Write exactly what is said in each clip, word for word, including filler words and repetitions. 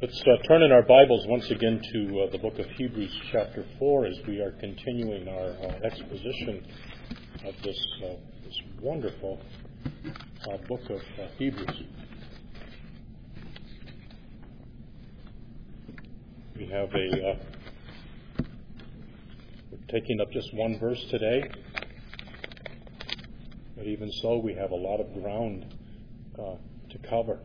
Let's uh, turn in our Bibles once again to uh, the book of Hebrews chapter four as we are continuing our uh, exposition of this, uh, this wonderful uh, book of uh, Hebrews. We have a, uh, we're taking up just one verse today, but even so we have a lot of ground uh, to cover.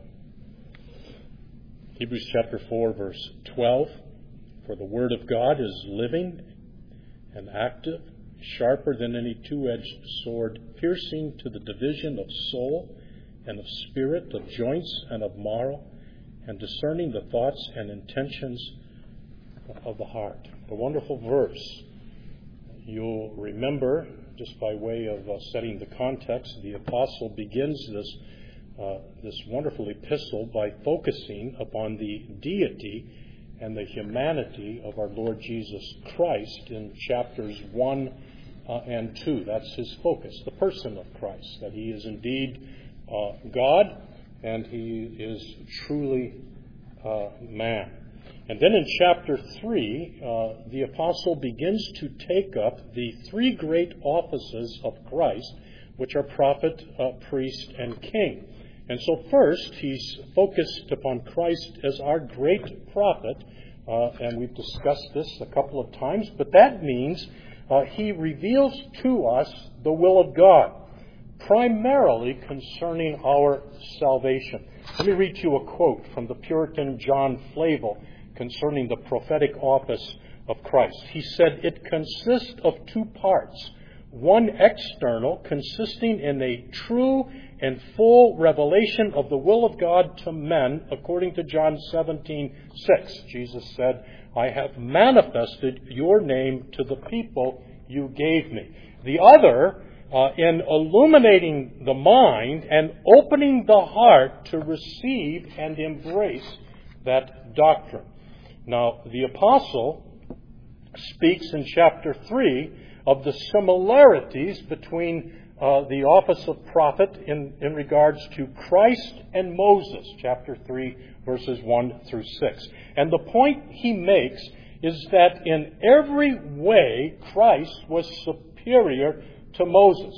Hebrews chapter four, verse twelve, "For the word of God is living and active, sharper than any two-edged sword, piercing to the division of soul and of spirit, of joints and of marrow, and discerning the thoughts and intentions of the heart." A wonderful verse. You'll remember, just by way of uh, setting the context, the apostle begins this Uh, this wonderful epistle by focusing upon the deity and the humanity of our Lord Jesus Christ in chapters one uh, and two. That's his focus, the person of Christ, that he is indeed uh, God and he is truly uh, man. And then in chapter three, uh, the apostle begins to take up the three great offices of Christ, which are prophet, uh, priest, and king. And so first, he's focused upon Christ as our great prophet, uh, and we've discussed this a couple of times, but that means uh, he reveals to us the will of God, primarily concerning our salvation. Let me read you a quote from the Puritan John Flavel concerning the prophetic office of Christ. He said, "It consists of two parts, one external, consisting in a true and full revelation of the will of God to men, according to John seventeen six. Jesus said, "I have manifested your name to the people you gave me." The other, uh, in illuminating the mind and opening the heart to receive and embrace that doctrine. Now, the apostle speaks in chapter three of the similarities between Uh, the office of prophet in, in regards to Christ and Moses, chapter three, verses one through six. And the point he makes is that in every way, Christ was superior to Moses.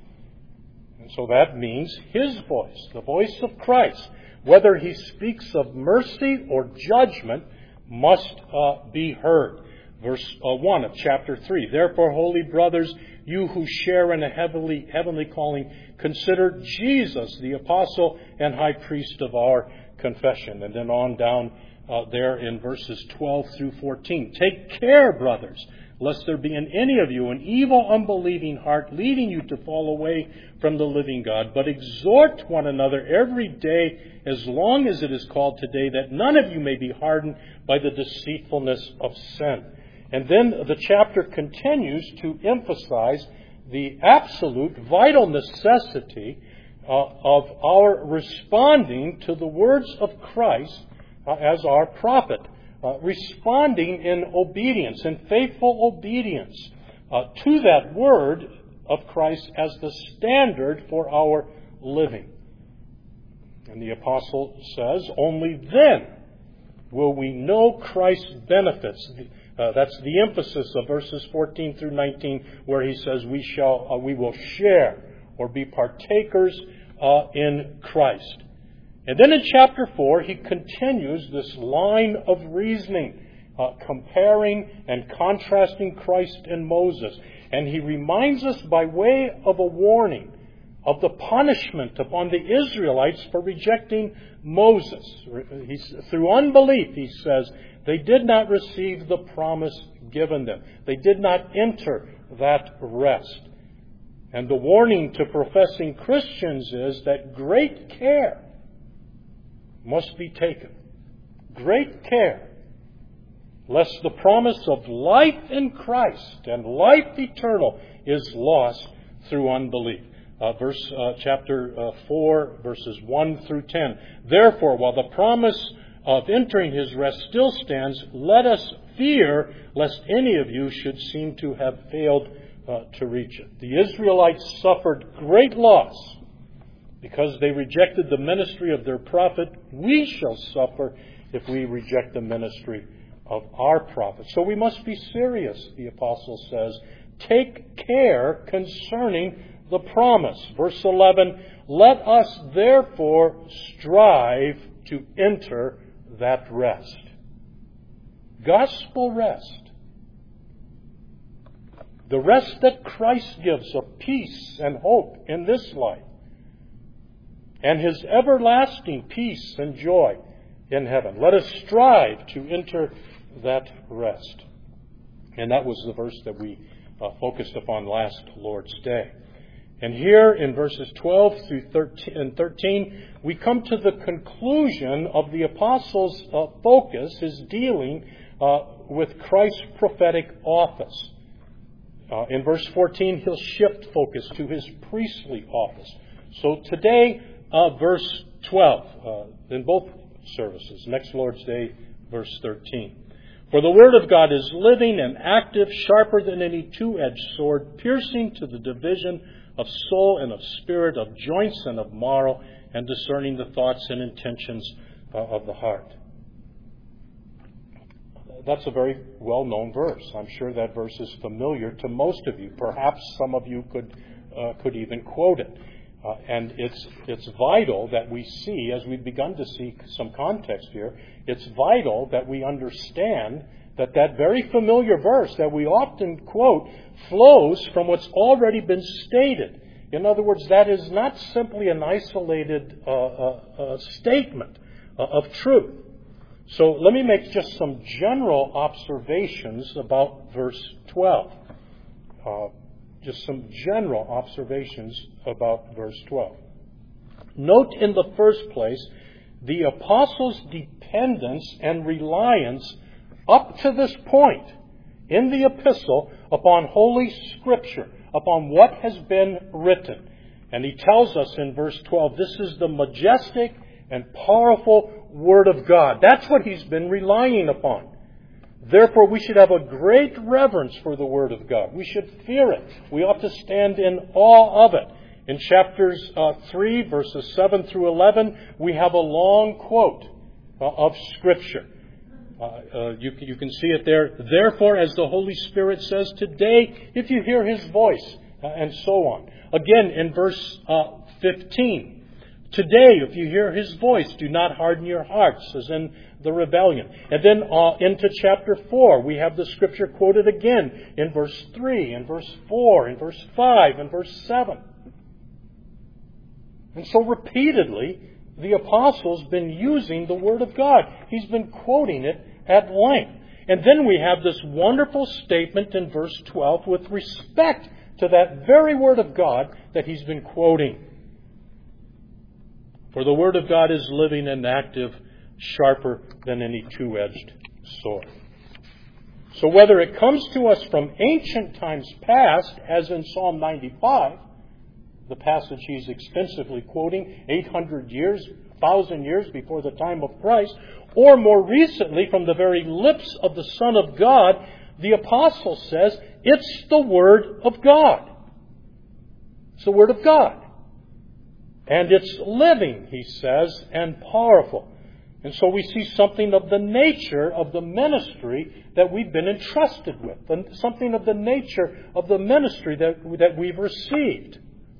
And so that means his voice, the voice of Christ, whether he speaks of mercy or judgment, must uh, be heard. Verse uh, one of chapter three, "Therefore, holy brothers, you who share in a heavenly, heavenly calling, consider Jesus, the apostle and high priest of our confession." And then on down uh, there in verses twelve through fourteen. "Take care, brothers, lest there be in any of you an evil, unbelieving heart, leading you to fall away from the living God. But exhort one another every day, as long as it is called today, that none of you may be hardened by the deceitfulness of sin." And then the chapter continues to emphasize the absolute vital necessity uh, of our responding to the words of Christ uh, as our prophet, uh, responding in obedience, in faithful obedience uh, to that word of Christ as the standard for our living. And the apostle says, only then will we know Christ's benefits. Uh, that's the emphasis of verses fourteen through nineteen, where he says we shall, uh, we will share or be partakers uh, in Christ. And then in chapter four, he continues this line of reasoning, uh, comparing and contrasting Christ and Moses. And he reminds us by way of a warning of the punishment upon the Israelites for rejecting Moses. He's, through unbelief, he says, they did not receive the promise given them. They did not enter that rest. And the warning to professing Christians is that great care must be taken. Great care, lest the promise of life in Christ and life eternal is lost through unbelief. Uh, verse uh, chapter uh, four, verses one through ten. "Therefore, while the promise of entering his rest still stands, let us fear lest any of you should seem to have failed uh, to reach it." The Israelites suffered great loss because they rejected the ministry of their prophet. We shall suffer if we reject the ministry of our prophets. So we must be serious, the apostle says. Take care concerning the promise. Verse eleven, let us therefore strive to enter that rest. Gospel rest. The rest that Christ gives of peace and hope in this life. And His everlasting peace and joy in heaven. Let us strive to enter that rest. And that was the verse that we uh, focused upon last Lord's Day. And here in verses twelve through thirteen, we come to the conclusion of the apostle's uh, focus, his dealing uh, with Christ's prophetic office. Uh, in verse fourteen, he'll shift focus to his priestly office. So today, uh, verse twelve, uh, in both services. Next Lord's Day, verse thirteen. For the Word of God is living and active, sharper than any two-edged sword, piercing to the division of soul and of spirit, of joints and of marrow, and discerning the thoughts and intentions uh, of the heart. That's a very well-known verse. I'm sure that verse is familiar to most of you. Perhaps some of you could uh, could even quote it. Uh, and it's it's vital that we see, as we've begun to see some context here, it's vital that we understand that that very familiar verse that we often quote flows from what's already been stated. In other words, that is not simply an isolated uh, uh, uh, statement uh, of truth. So let me make just some general observations about verse twelve. Uh, just some general observations about verse twelve. Note in the first place the apostles' dependence and reliance up to this point in the epistle upon Holy Scripture, upon what has been written. And he tells us in verse twelve, this is the majestic and powerful Word of God. That's what he's been relying upon. Therefore, we should have a great reverence for the Word of God. We should fear it. We ought to stand in awe of it. In chapters uh, three, verses seven through eleven, we have a long quote uh, of Scripture. Uh, uh, you, you can see it there. Therefore, as the Holy Spirit says today, if you hear His voice, uh, and so on. Again, in verse uh, fifteen, today, if you hear His voice, do not harden your hearts, as in the rebellion. And then uh, into chapter four, we have the Scripture quoted again in verse three, in verse four, in verse five, in verse seven. And so repeatedly, the apostle's been using the Word of God. He's been quoting it at length. And then we have this wonderful statement in verse twelve with respect to that very Word of God that he's been quoting. For the Word of God is living and active, sharper than any two-edged sword. So whether it comes to us from ancient times past, as in Psalm ninety-five, the passage he's extensively quoting, eight hundred years, one thousand years before the time of Christ, or more recently from the very lips of the Son of God, the apostle says, it's the Word of God. It's the Word of God. And it's living, he says, and powerful. And so we see something of the nature of the ministry that we've been entrusted with. And something of the nature of the ministry that, that we've received.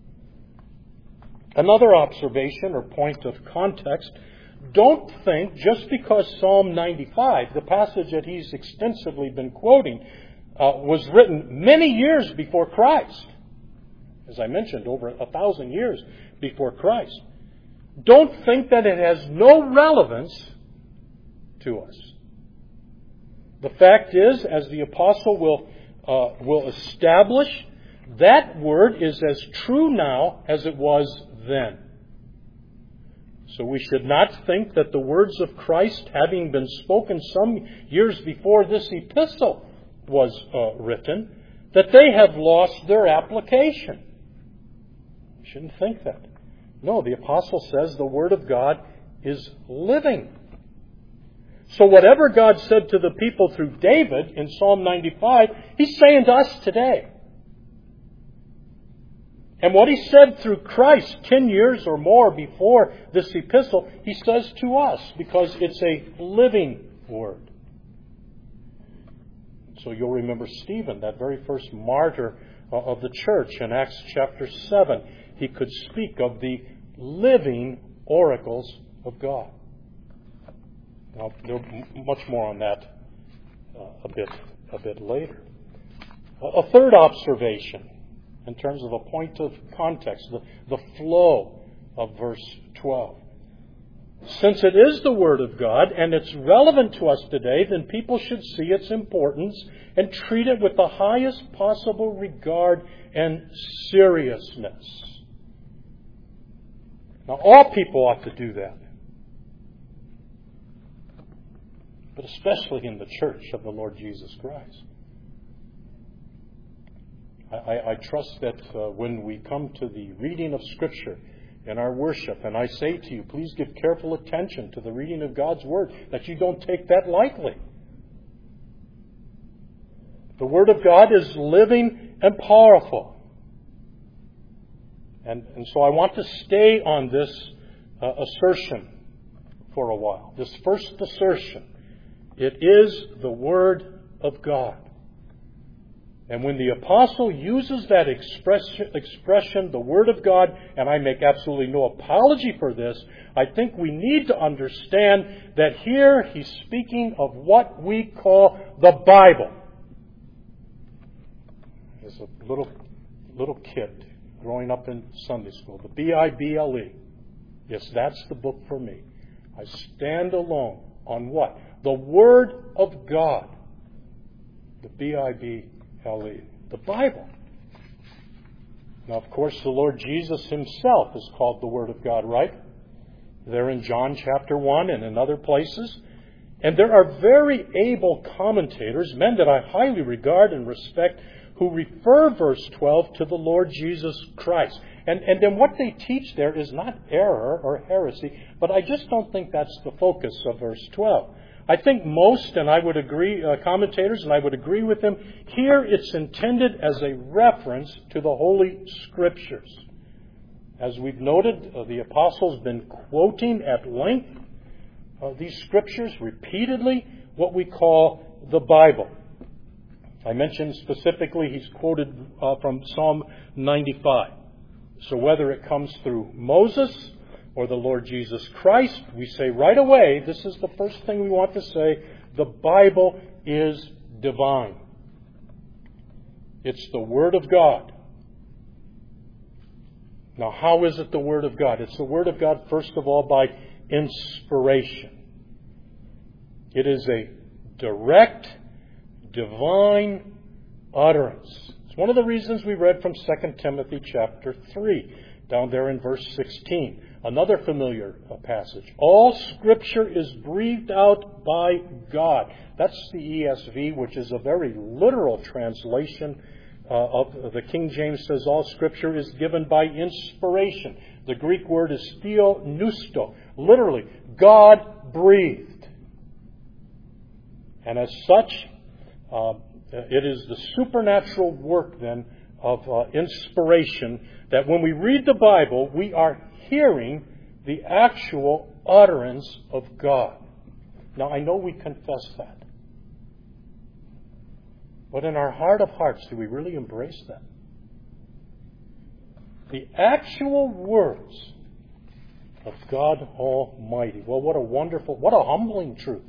Another observation or point of context, don't think just because Psalm ninety-five, the passage that he's extensively been quoting, uh, was written many years before Christ. As I mentioned, over a thousand years before Christ. Don't think that it has no relevance to us. The fact is, as the apostle will uh, will establish, that word is as true now as it was then. So we should not think that the words of Christ, having been spoken some years before this epistle was uh, written, that they have lost their application. You shouldn't think that. No, the apostle says the Word of God is living. So whatever God said to the people through David in Psalm ninety-five, He's saying to us today. And what he said through Christ ten years or more before this epistle, he says to us because it's a living word. So you'll remember Stephen, that very first martyr of the church in Acts chapter seven. He could speak of the living oracles of God. Now, there'll be much more on that uh, a bit a bit later. A third observation, in terms of a point of context, the, the flow of verse twelve. Since it is the Word of God and it's relevant to us today, then people should see its importance and treat it with the highest possible regard and seriousness. Now, all people ought to do that. But especially in the church of the Lord Jesus Christ. I, I, I trust that uh, when we come to the reading of Scripture in our worship, and I say to you, please give careful attention to the reading of God's Word, that you don't take that lightly. The Word of God is living and powerful. And, and so I want to stay on this uh, assertion for a while. This first assertion. It is the Word of God. And when the apostle uses that expression, expression, the Word of God, and I make absolutely no apology for this, I think we need to understand that here he's speaking of what we call the Bible. As a little, little kid growing up in Sunday school, the B I B L E. Yes, that's the book for me. I stand alone on what? The Word of God. The B I B L E. The Bible. Now, of course, the Lord Jesus himself is called the Word of God, right? There in John chapter one and in other places. And there are very able commentators, men that I highly regard and respect, who refer verse twelve to the Lord Jesus Christ. And, and then what they teach there is not error or heresy, but I just don't think that's the focus of verse twelve. I think most, and I would agree, uh, commentators, and I would agree with them, here it's intended as a reference to the Holy Scriptures. As we've noted, uh, the apostle's been quoting at length uh, these Scriptures repeatedly, what we call the Bible. I mentioned specifically he's quoted uh, from Psalm ninety-five. So whether it comes through Moses or the Lord Jesus Christ, we say right away, this is the first thing we want to say, the Bible is divine. It's the Word of God. Now, how is it the Word of God? It's the Word of God, first of all, by inspiration. It is a direct, divine utterance. It's one of the reasons we read from Second Timothy chapter three, down there in verse sixteen. Another familiar passage. All Scripture is breathed out by God. That's the E S V, which is a very literal translation uh, of the King James says all Scripture is given by inspiration. The Greek word is theopneusto. Literally, God breathed. And as such, uh, it is the supernatural work then of uh, inspiration that when we read the Bible, we are hearing the actual utterance of God. Now, I know we confess that. But in our heart of hearts, do we really embrace that? The actual words of God Almighty. Well, what a wonderful, what a humbling truth.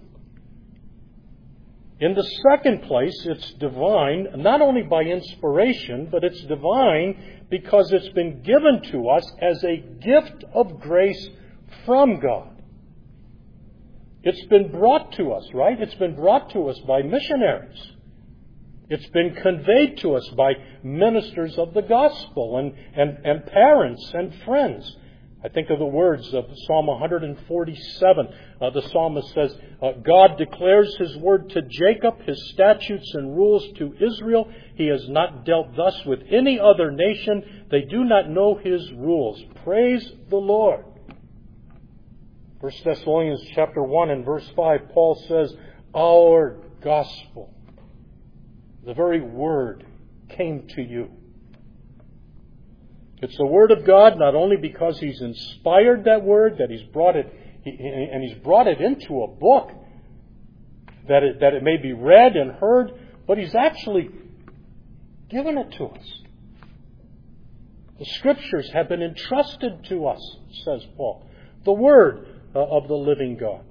In the second place, it's divine, not only by inspiration, but it's divine because it's been given to us as a gift of grace from God. It's been brought to us, right? It's been brought to us by missionaries. It's been conveyed to us by ministers of the gospel and, and, and parents and friends. I think of the words of Psalm one forty-seven. Uh, the psalmist says, uh, God declares His word to Jacob, His statutes and rules to Israel. He has not dealt thus with any other nation. They do not know His rules. Praise the Lord. First Thessalonians chapter one and verse five, Paul says, our gospel, the very word, came to you. It's the Word of God not only because He's inspired that Word, that He's brought it, and He's brought it into a book, that it, that it may be read and heard, but He's actually given it to us. The Scriptures have been entrusted to us, says Paul. The Word of the living God.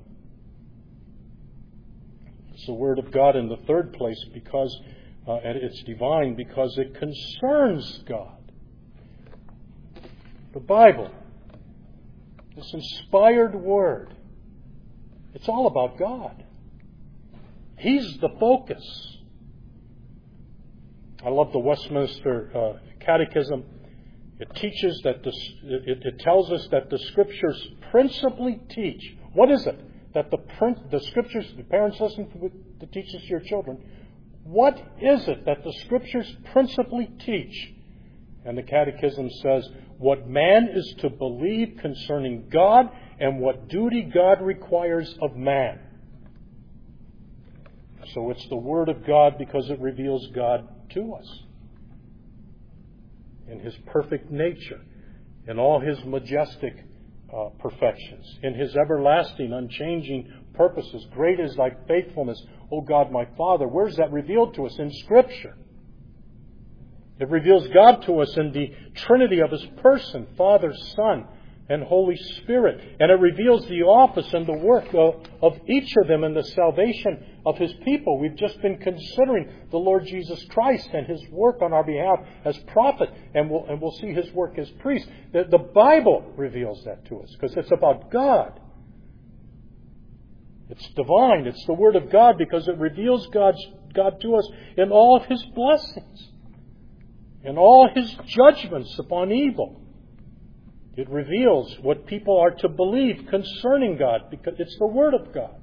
It's the Word of God in the third place because uh, it's divine, because it concerns God. The Bible, this inspired Word, it's all about God. He's the focus. I love the Westminster uh, Catechism. It teaches that the, it, it tells us that the Scriptures principally teach. What is it? That the the Scriptures, the parents listen to, to teach this to your children. What is it that the Scriptures principally teach? And the Catechism says, what man is to believe concerning God and what duty God requires of man. So it's the Word of God because it reveals God to us in His perfect nature, in all His majestic uh, perfections, in His everlasting, unchanging purposes. Great is Thy faithfulness, O God my Father. Where's that revealed to us? In Scripture. It reveals God to us in the Trinity of His person, Father, Son, and Holy Spirit. And it reveals the office and the work of, of each of them in the salvation of His people. We've just been considering the Lord Jesus Christ and His work on our behalf as prophet, and we'll, and we'll see His work as priest. The, the Bible reveals that to us because it's about God. It's divine. It's the Word of God because it reveals God's, God to us in all of His blessings, in all His judgments upon evil. It reveals what people are to believe concerning God because it's the Word of God.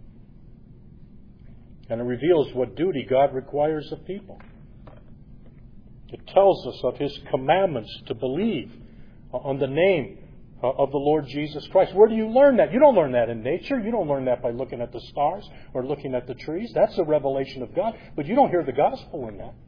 And it reveals what duty God requires of people. It tells us of His commandments to believe on the name of the Lord Jesus Christ. Where do you learn that? You don't learn that in nature. You don't learn that by looking at the stars or looking at the trees. That's a revelation of God. But you don't hear the gospel in that.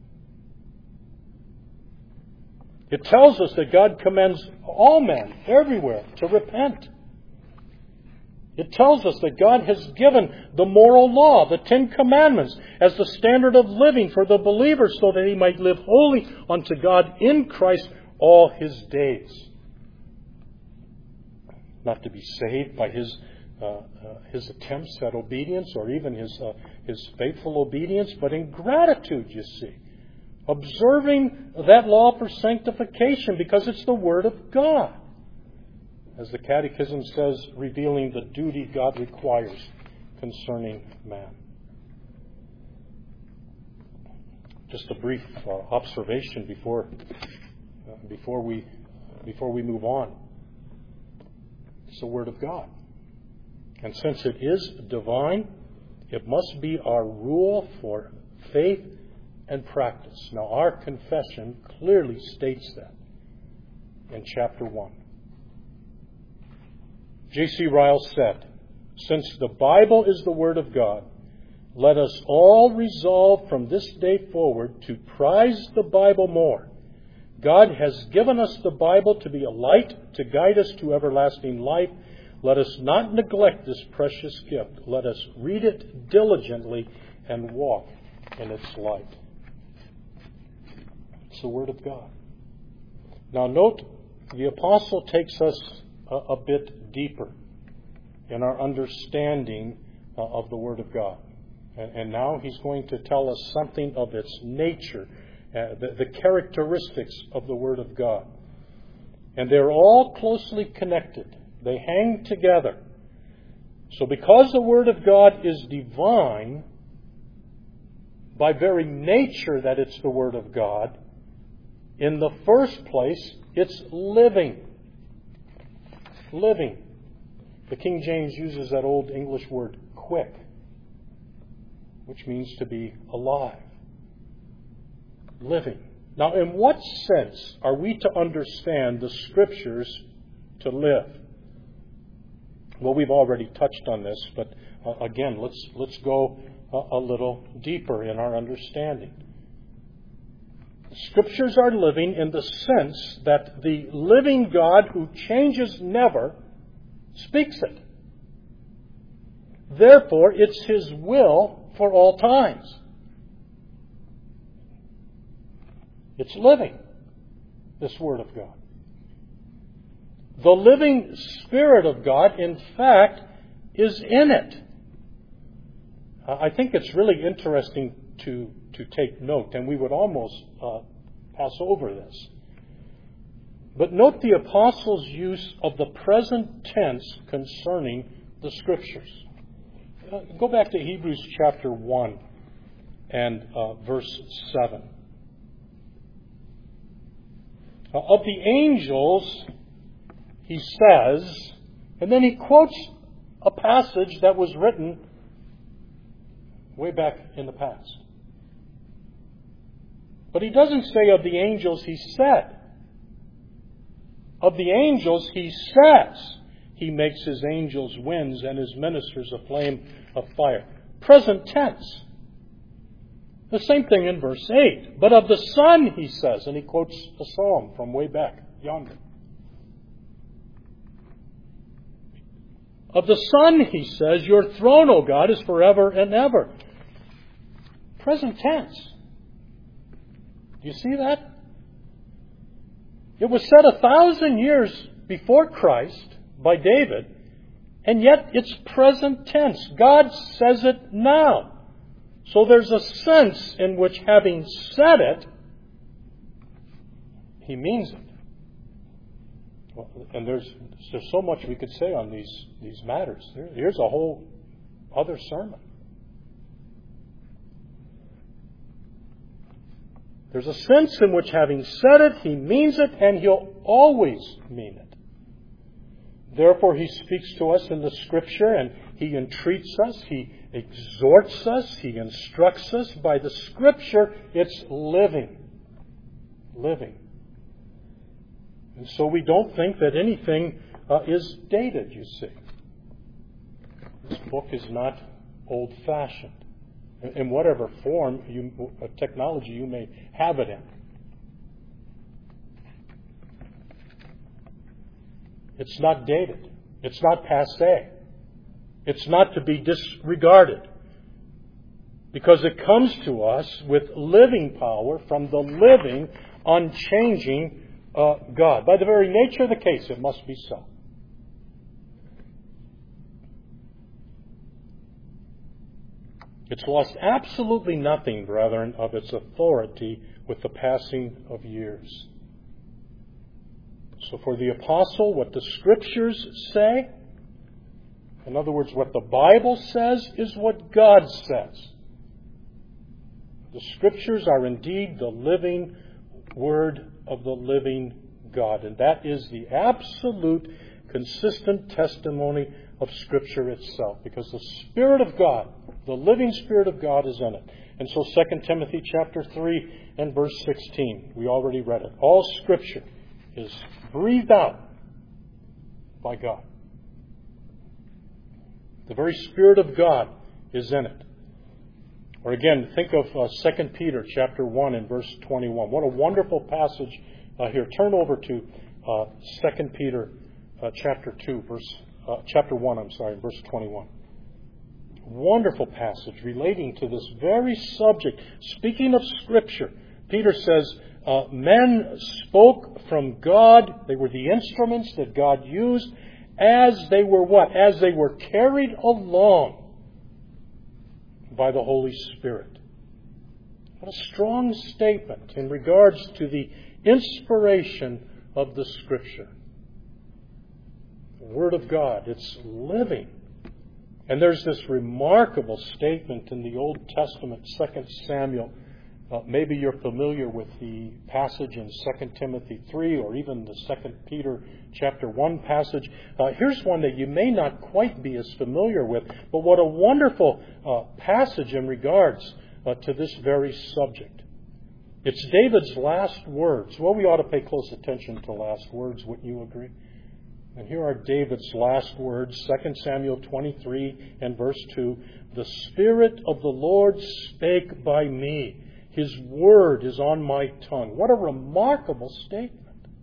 It tells us that God commends all men everywhere to repent. It tells us that God has given the moral law, the Ten Commandments, as the standard of living for the believer so that he might live holy unto God in Christ all his days. Not to be saved by his uh, uh, his attempts at obedience or even his uh, his faithful obedience, but in gratitude, you see. Observing that law for sanctification because it's the Word of God. As the Catechism says, revealing the duty God requires concerning man. Just a brief uh, observation before uh, before we before we move on. It's the Word of God. And since it is divine, it must be our rule for faith and practice. Now, our confession clearly states that in chapter one. J C Ryle said, since the Bible is the Word of God, let us all resolve from this day forward to prize the Bible more. God has given us the Bible to be a light to guide us to everlasting life. Let us not neglect this precious gift. Let us read it diligently and walk in its light. It's the Word of God. Now note, the Apostle takes us a, a bit deeper in our understanding uh, of the Word of God. And, and now he's going to tell us something of its nature, uh, the, the characteristics of the Word of God. And they're all closely connected. They hang together. So because the Word of God is divine, by very nature that it's the Word of God, in the first place, it's living. Living. The King James uses that old English word, quick, which means to be alive. Living. Now, in what sense are we to understand the Scriptures to live? Well, we've already touched on this, but uh, again, let's let's go a, a little deeper in our understanding. Scriptures are living in the sense that the living God who changes never speaks it. Therefore, it's His will for all times. It's living, this Word of God. The living Spirit of God, in fact, is in it. I think it's really interesting to, to take note, and we would almost uh, pass over this. But note the Apostle's use of the present tense concerning the Scriptures. Uh, go back to Hebrews chapter one and uh, verse seven. Uh, of the angels, he says, and then he quotes a passage that was written way back in the past. But he doesn't say of the angels, he said. Of the angels, he says, he makes his angels winds and his ministers a flame of fire. Present tense. The same thing in verse eight. But of the Son, he says, and he quotes a psalm from way back yonder. Of the Son, he says, your throne, O God, is forever and ever. Present tense. Do you see that? It was said a thousand years before Christ by David, and yet it's present tense. God says it now. So there's a sense in which, having said it, He means it. Well, and there's there's so much we could say on these, these matters. There, here's a whole other sermon. There's a sense in which, having said it, He means it, and He'll always mean it. Therefore, He speaks to us in the Scripture, and He entreats us, He exhorts us, He instructs us. By the Scripture, it's living. Living. And so we don't think that anything uh, is dated, you see. This book is not old-fashioned, in whatever form, you, uh, technology you may have it in. It's not dated. It's not passé. It's not to be disregarded. Because it comes to us with living power from the living, unchanging uh, God. By the very nature of the case, it must be so. It's lost absolutely nothing, brethren, of its authority with the passing of years. So for the apostle, what the Scriptures say, in other words, what the Bible says, is what God says. The Scriptures are indeed the living Word of the living God. And that is the absolute, consistent testimony of Scripture itself. Because the Spirit of God, the living Spirit of God, is in it. And so Second Timothy chapter three and verse sixteen, we already read it. All Scripture is breathed out by God. The very Spirit of God is in it. Or again, think of uh, Second Peter chapter one and verse twenty-one. What a wonderful passage uh, here. Turn over to uh, Second Peter uh, chapter two, verse uh, chapter one. I'm sorry, verse twenty-one. Wonderful passage relating to this very subject. Speaking of Scripture, Peter says, uh, men spoke from God. They were the instruments that God used as they were what? As they were carried along by the Holy Spirit. What a strong statement in regards to the inspiration of the Scripture. The Word of God, it's living. And there's this remarkable statement in the Old Testament, Second Samuel. Uh, maybe you're familiar with the passage in Second Timothy three or even the Second Peter chapter one passage. Uh, here's one that you may not quite be as familiar with, but what a wonderful uh, passage in regards uh, to this very subject. It's David's last words. Well, we ought to pay close attention to last words, wouldn't you agree? And here are David's last words, Second Samuel twenty-three and verse two. The Spirit of the Lord spake by me. His word is on my tongue. What a remarkable statement.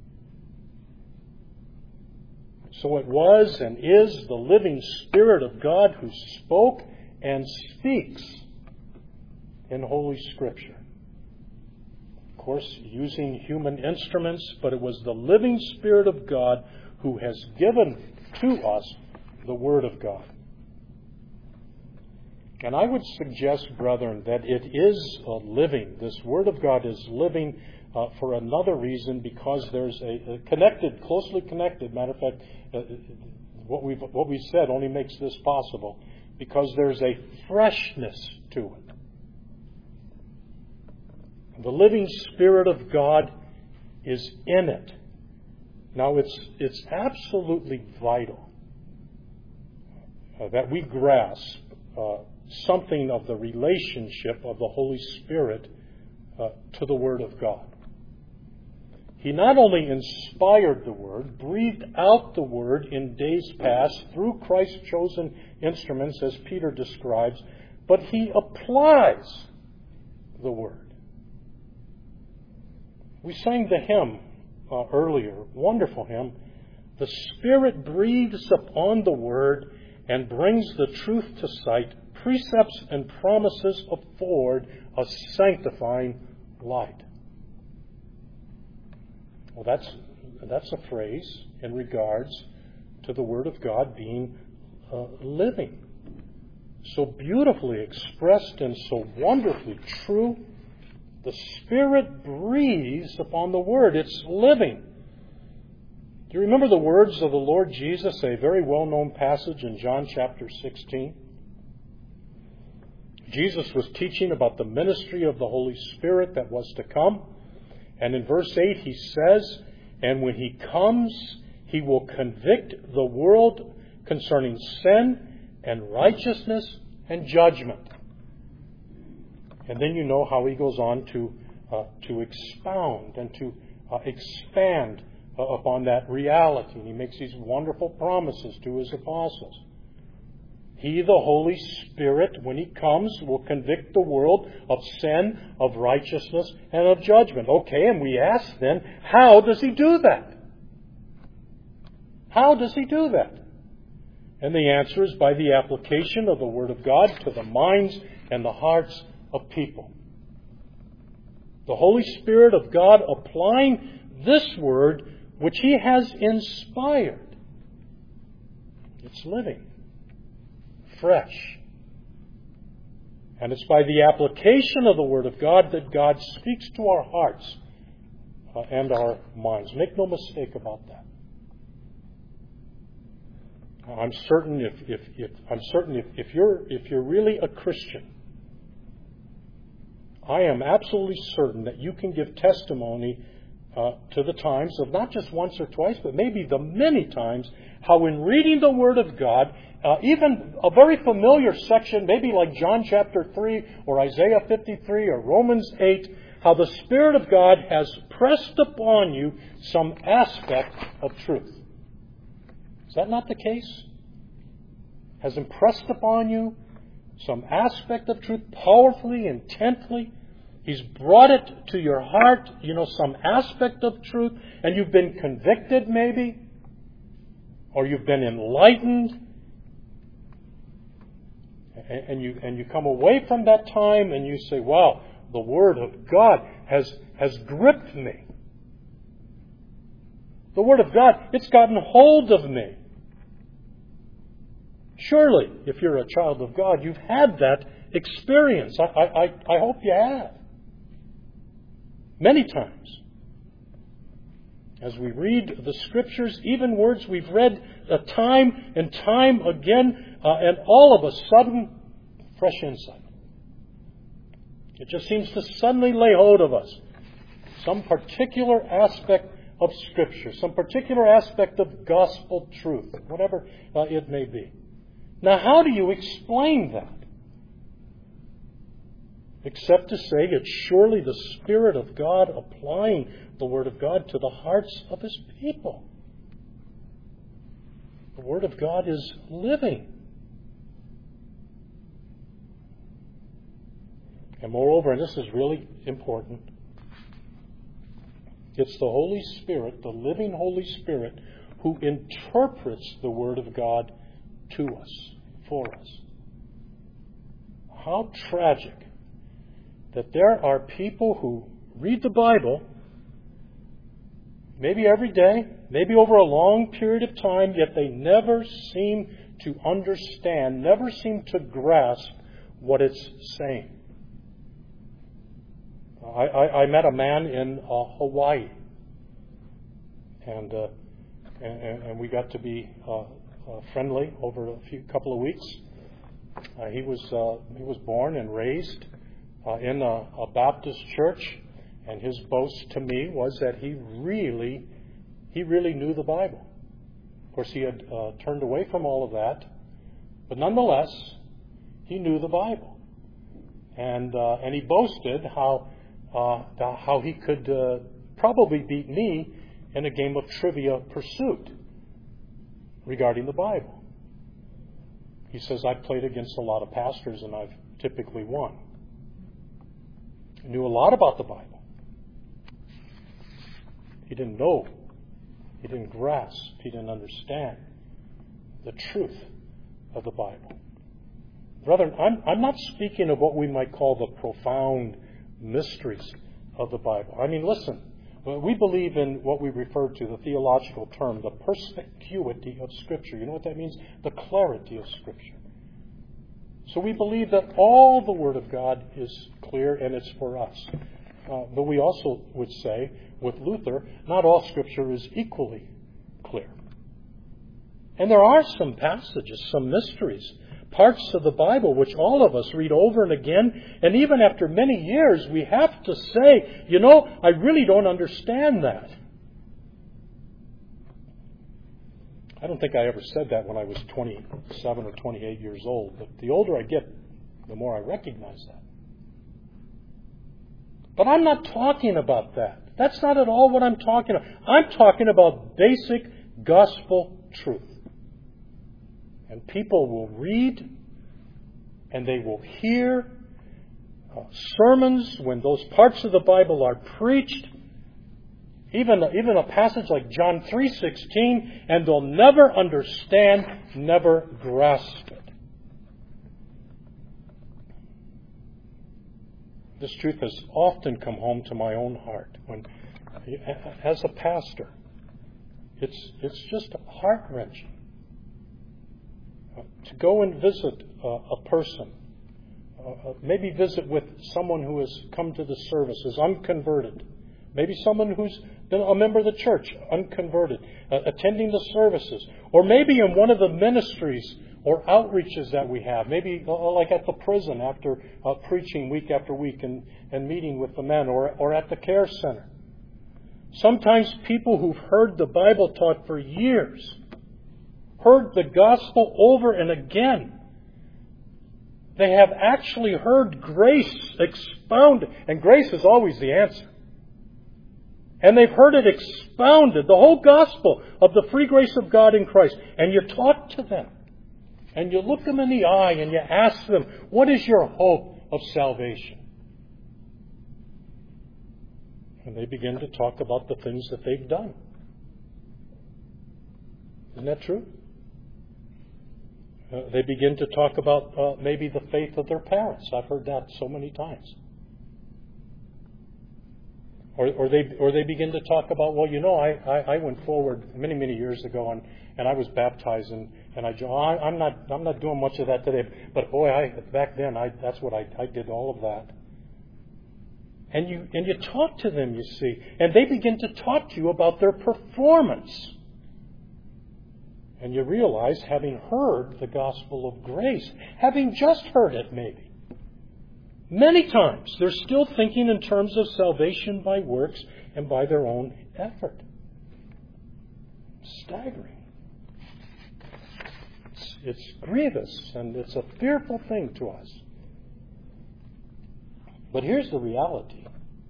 So it was and is the living Spirit of God who spoke and speaks in Holy Scripture. Of course, using human instruments, but it was the living Spirit of God who has given to us the Word of God. And I would suggest, brethren, that it is uh, living. This Word of God is living uh, for another reason, because there's a, a connected, closely connected, matter of fact, uh, what we've what we said only makes this possible, because there's a freshness to it. The living Spirit of God is in it. Now, it's it's absolutely vital uh, that we grasp uh, something of the relationship of the Holy Spirit uh, to the Word of God. He not only inspired the Word, breathed out the Word in days past through Christ's chosen instruments, as Peter describes, but He applies the Word. We sang the hymn uh, earlier, wonderful hymn. The Spirit breathes upon the Word and brings the truth to sight. Precepts and promises afford a sanctifying light. Well, that's that's a phrase in regards to the Word of God being uh, living, so beautifully expressed and so wonderfully true. The Spirit breathes upon the Word. It's living. Do you remember the words of the Lord Jesus, a very well-known passage in John chapter sixteen? Jesus was teaching about the ministry of the Holy Spirit that was to come. And in verse eight he says, "And when He comes, He will convict the world concerning sin and righteousness and judgment." And then you know how he goes on to uh, to expound and to uh, expand uh, upon that reality. And he makes these wonderful promises to his apostles. He, the Holy Spirit, when He comes, will convict the world of sin, of righteousness, and of judgment. Okay, and we ask then, how does He do that? How does He do that? And the answer is by the application of the Word of God to the minds and the hearts of people. The Holy Spirit of God applying this Word which He has inspired. It's living, fresh. And it's by the application of the Word of God that God speaks to our hearts uh, and our minds. Make no mistake about that. I'm certain if, if, if I'm certain if, if you're if you're really a Christian, I am absolutely certain that you can give testimony uh, to the times of not just once or twice, but maybe the many times, how in reading the Word of God, uh, even a very familiar section, maybe like John chapter three or Isaiah fifty-three or Romans eight, how the Spirit of God has pressed upon you some aspect of truth. Is that not the case? Has impressed upon you some aspect of truth powerfully, intently. He's brought it to your heart, you know, some aspect of truth, and you've been convicted maybe, or you've been enlightened, and you and you come away from that time and you say, wow, the Word of God has has gripped me. The Word of God, it's gotten hold of me. Surely, if you're a child of God, you've had that experience. I, I, I hope you have. Many times. As we read the Scriptures, even words we've read uh, time and time again, uh, and all of a sudden, fresh insight. It just seems to suddenly lay hold of us. Some particular aspect of Scripture, some particular aspect of gospel truth, whatever uh, it may be. Now, how do you explain that? Except to say it's surely the Spirit of God applying the Word of God to the hearts of His people. The Word of God is living. And moreover, and this is really important, it's the Holy Spirit, the living Holy Spirit, who interprets the Word of God to us, for us. How tragic that there are people who read the Bible, maybe every day, maybe over a long period of time, yet they never seem to understand, never seem to grasp what it's saying. I, I, I met a man in uh, Hawaii, and, uh, and and we got to be uh, uh, friendly over a few couple of weeks. Uh, he was uh, he was born and raised uh, in a, a Baptist church, and his boast to me was that he really he really knew the Bible. Of course, he had uh, turned away from all of that, but nonetheless, he knew the Bible, and uh, and he boasted how. Uh, how he could uh, probably beat me in a game of trivia pursuit regarding the Bible. He says, I've played against a lot of pastors and I've typically won. He knew a lot about the Bible. He didn't know. He didn't grasp. He didn't understand the truth of the Bible. Brethren, I'm, I'm not speaking of what we might call the profound mysteries of the Bible. I mean, listen, we believe in what we refer to, the theological term, the perspicuity of Scripture. You know what that means? The clarity of Scripture. So we believe that all the Word of God is clear and it's for us. Uh, but we also would say, with Luther, not all Scripture is equally clear. And there are some passages, some mysteries, parts of the Bible which all of us read over and again, and even after many years we have to say, you know, I really don't understand that. I don't think I ever said that when I was twenty-seven or twenty-eight years old, but the older I get, the more I recognize that. But I'm not talking about that. That's not at all what I'm talking about. I'm talking about basic gospel truth. And people will read and they will hear uh, sermons when those parts of the Bible are preached, even, even a passage like John three sixteen, and they'll never understand, never grasp it. This truth has often come home to my own heart when, as a pastor, it's, it's just heart-wrenching. To go and visit uh, a person, uh, maybe visit with someone who has come to the services, unconverted, maybe someone who's been a member of the church, unconverted, uh, attending the services, or maybe in one of the ministries or outreaches that we have, maybe uh, like at the prison after uh, preaching week after week and, and meeting with the men, or, or at the care center. Sometimes people who've heard the Bible taught for years, heard the gospel over and again. They have actually heard grace expounded. And grace is always the answer. And they've heard it expounded, the whole gospel of the free grace of God in Christ. And you talk to them. And you look them in the eye and you ask them, what is your hope of salvation? And they begin to talk about the things that they've done. Isn't that true? Uh, they begin to talk about uh, maybe the faith of their parents. I've heard that so many times. Or, or they or they begin to talk about, well, you know, I, I, I went forward many many years ago and, and I was baptized and, and I I I'm not I'm not doing much of that today, but boy, I back then I that's what I I did all of that. And you and you talk to them, you see, and they begin to talk to you about their performance. And you realize, having heard the gospel of grace, having just heard it maybe, many times they're still thinking in terms of salvation by works and by their own effort. Staggering. It's, it's grievous and it's a fearful thing to us. But here's the reality.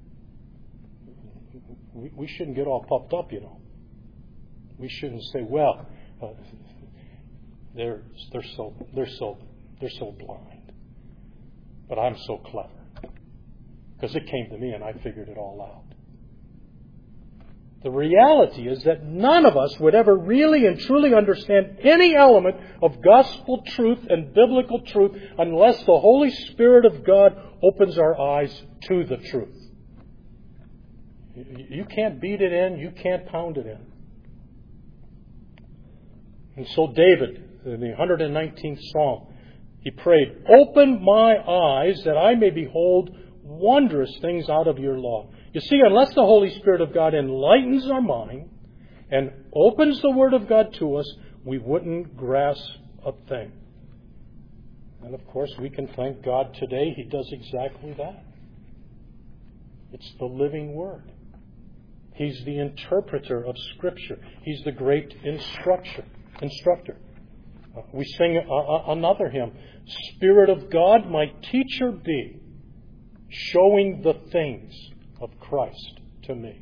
We, we shouldn't get all puffed up, you know. We shouldn't say, well, Uh, they're they're so they're so they're so blind, but I'm so clever. because it came to me and I figured it all out. The reality is that none of us would ever really and truly understand any element of gospel truth and biblical truth unless the Holy Spirit of God opens our eyes to the truth. You can't beat it in. You can't pound it in. And so David, in the one hundred nineteenth Psalm, he prayed, "Open my eyes that I may behold wondrous things out of your law." You see, unless the Holy Spirit of God enlightens our mind and opens the Word of God to us, we wouldn't grasp a thing. And of course, we can thank God today He does exactly that. It's the living Word. He's the interpreter of Scripture. He's the great instructor. instructor. Uh, we sing a, a, another hymn, "Spirit of God, my teacher be, showing the things of Christ to me."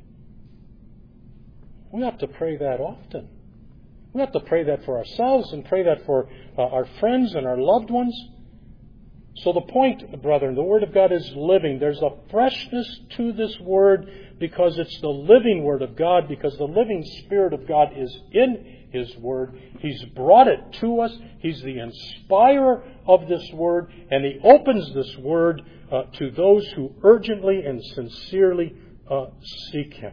We have to pray that often. We have to pray that for ourselves and pray that for uh, our friends and our loved ones. So the point, brethren, the Word of God is living. There's a freshness to this Word because it's the living Word of God, because the living Spirit of God is in His Word. He's brought it to us. He's the inspirer of this Word, and He opens this Word uh, to those who urgently and sincerely uh, seek Him.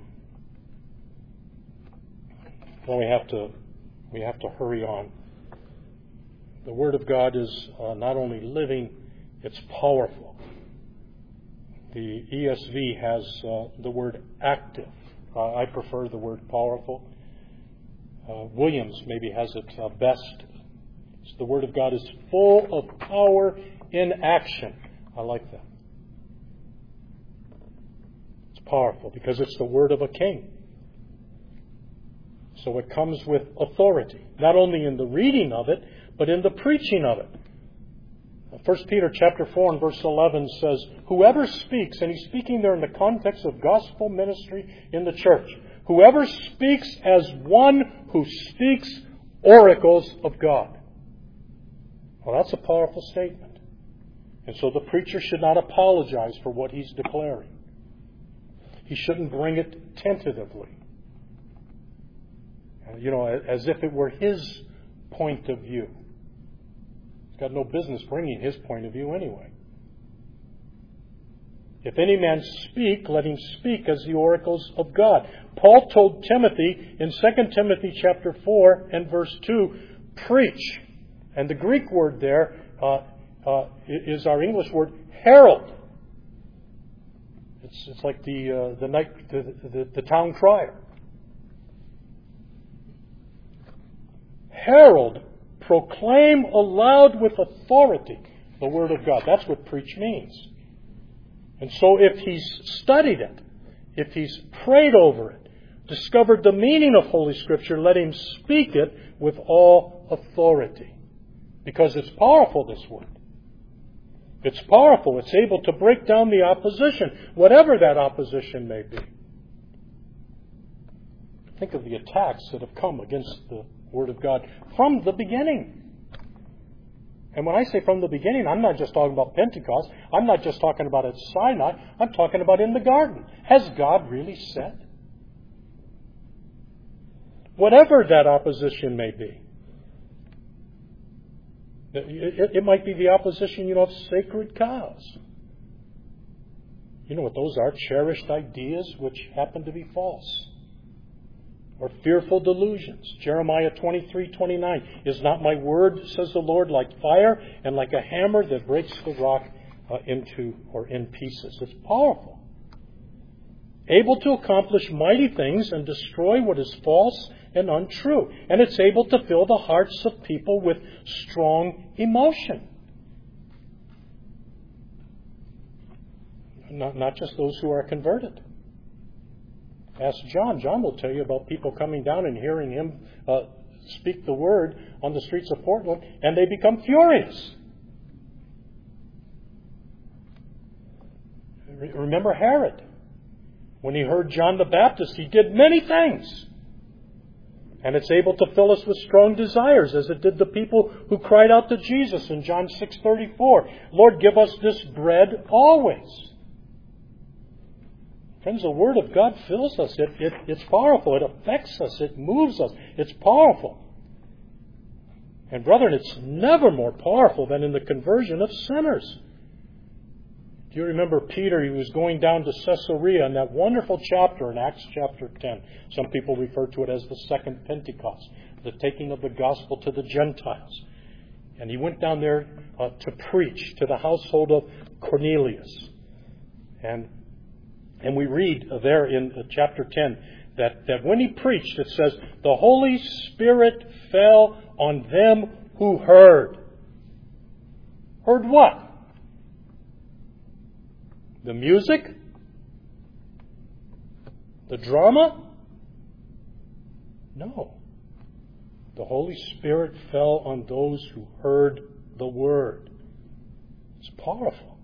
Well, we have to we have to hurry on. The Word of God is uh, not only living, it's powerful. The E S V has uh, the word active. Uh, I prefer the word powerful. Uh, Williams maybe has it uh, best. So the Word of God is full of power in action. I like that. It's powerful because it's the word of a king. So it comes with authority, not only in the reading of it, but in the preaching of it. First Peter chapter four and verse eleven says, "Whoever speaks," and he's speaking there in the context of gospel ministry in the church, "whoever speaks as one who speaks oracles of God." Well, that's a powerful statement. And so the preacher should not apologize for what he's declaring. He shouldn't bring it tentatively. You know, as if it were his point of view. He's got no business bringing his point of view anyway. "If any man speak, let him speak as the oracles of God." Paul told Timothy in Second Timothy chapter four and verse two, preach. And the Greek word there uh, uh, is our English word, herald. It's, it's like the, uh, the, night, the, the, the town crier. Herald, proclaim aloud with authority the Word of God. That's what preach means. And so if he's studied it, if he's prayed over it, discovered the meaning of Holy Scripture, let him speak it with all authority. Because it's powerful, this Word. It's powerful. It's able to break down the opposition, whatever that opposition may be. Think of the attacks that have come against the Word of God from the beginning. And when I say from the beginning, I'm not just talking about Pentecost. I'm not just talking about at Sinai. I'm talking about in the garden. Has God really said? Whatever that opposition may be. It, it might be the opposition, you know, of sacred cows. You know what those are? Cherished ideas which happen to be false. Or fearful delusions. Jeremiah twenty-three twenty-nine. "Is not my word, says the Lord, like fire and like a hammer that breaks the rock uh, into or in pieces?" It's powerful. Able to accomplish mighty things and destroy what is false and untrue. And it's able to fill the hearts of people with strong emotion. Not, not just those who are converted. Ask John. John will tell you about people coming down and hearing him uh, speak the word on the streets of Portland, and they become furious. Remember Herod. When he heard John the Baptist, he did many things. And it's able to fill us with strong desires, as it did the people who cried out to Jesus in John six thirty-four. "Lord, give us this bread always." Friends, the Word of God fills us. It, it, it's powerful. It affects us. It moves us. It's powerful. And brethren, it's never more powerful than in the conversion of sinners. Do you remember Peter? He was going down to Caesarea in that wonderful chapter in Acts chapter ten. Some people refer to it as the second Pentecost, the taking of the gospel to the Gentiles. And he went down there uh, to preach to the household of Cornelius. And and we read there in uh, chapter ten that, that when he preached, it says, the Holy Spirit fell on them who heard. Heard what? The music? The drama? No. The Holy Spirit fell on those who heard the Word. It's powerful.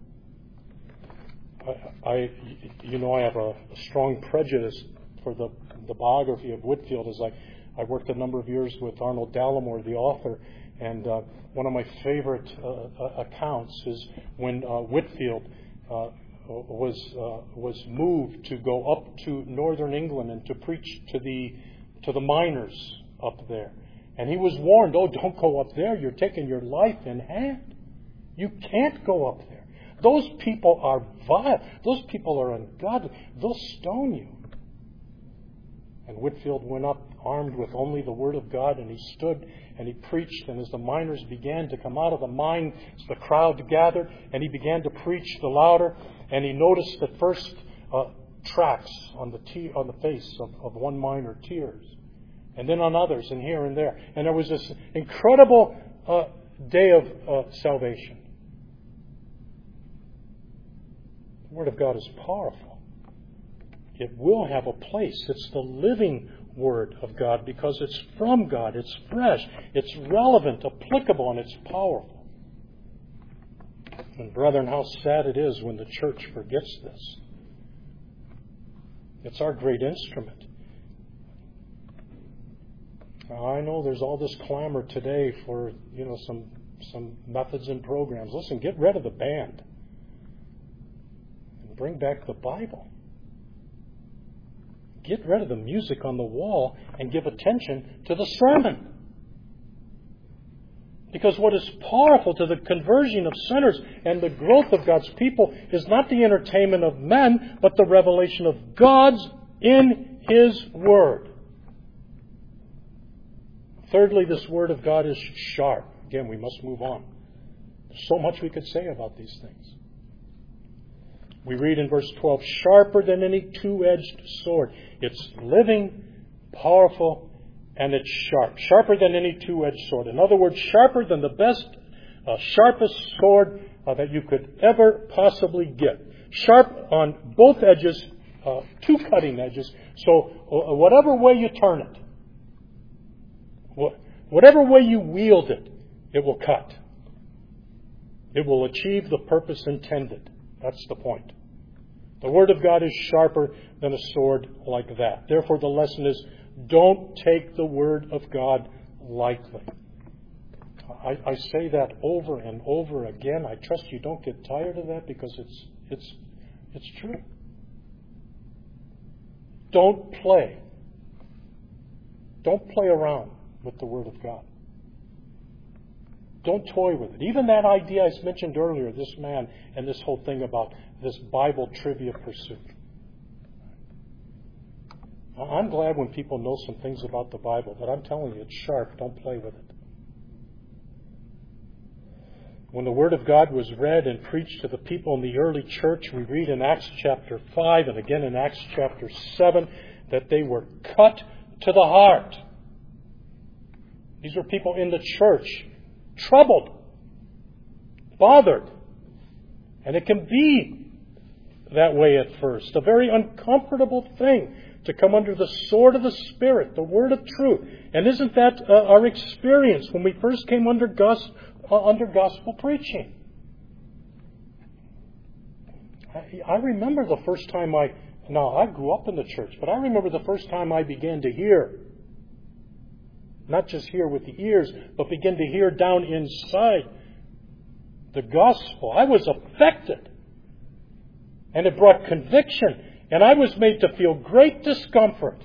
I, I you know, I have a, a strong prejudice for the, the biography of Whitefield. As I, I worked a number of years with Arnold Dallimore, the author, and uh, one of my favorite uh, accounts is when uh, Whitefield uh, was uh, was moved to go up to northern England and to preach to the to the miners up there. And he was warned, oh, don't go up there. You're taking your life in hand. You can't go up there. Those people are vile. Those people are ungodly. They'll stone you. And Whitefield went up armed with only the Word of God, and he stood and he preached. And as the miners began to come out of the mine, the crowd gathered, and he began to preach the louder. And he noticed at first uh, tracks on the te- on the face of, of one miner, tears. And then on others, and here and there. And there was this incredible uh, day of uh, salvation. The Word of God is powerful. It will have a place. It's the living Word of God because it's from God. It's fresh. It's relevant, applicable, and it's powerful. And brethren, how sad it is when the church forgets this. It's our great instrument. Now, I know there's all this clamor today for, you know, some some methods and programs. Listen, get rid of the band and bring back the Bible. Get rid of the music on the wall and give attention to the sermon. Because what is powerful to the conversion of sinners and the growth of God's people is not the entertainment of men, but the revelation of God's in His Word. Thirdly, this Word of God is sharp. Again, we must move on. There's so much we could say about these things. We read in verse twelve, sharper than any two-edged sword. It's living, powerful, and it's sharp. Sharper than any two-edged sword. In other words, sharper than the best, uh, sharpest sword uh, that you could ever possibly get. Sharp on both edges, uh, two cutting edges. So uh, whatever way you turn it, whatever way you wield it, it will cut. It will achieve the purpose intended. That's the point. The Word of God is sharper than a sword like that. Therefore, the lesson is, don't take the Word of God lightly. I, I say that over and over again. I trust you don't get tired of that because it's it's it's true. Don't play. Don't play around with the Word of God. Don't toy with it. Even that idea I mentioned earlier, this man and this whole thing about this Bible trivia pursuit. I'm glad when people know some things about the Bible, but I'm telling you, it's sharp. Don't play with it. When the Word of God was read and preached to the people in the early church, we read in Acts chapter five and again in Acts chapter seven that they were cut to the heart. These were people in the church, troubled, bothered. And it can be that way at first. A very uncomfortable thing to come under the sword of the Spirit, the Word of truth. And isn't that uh, our experience when we first came under gospel, uh, under gospel preaching? I, I remember the first time I, now I grew up in the church, but I remember the first time I began to hear. Not just hear with the ears, but begin to hear down inside the gospel. I was affected. And it brought conviction. And I was made to feel great discomfort.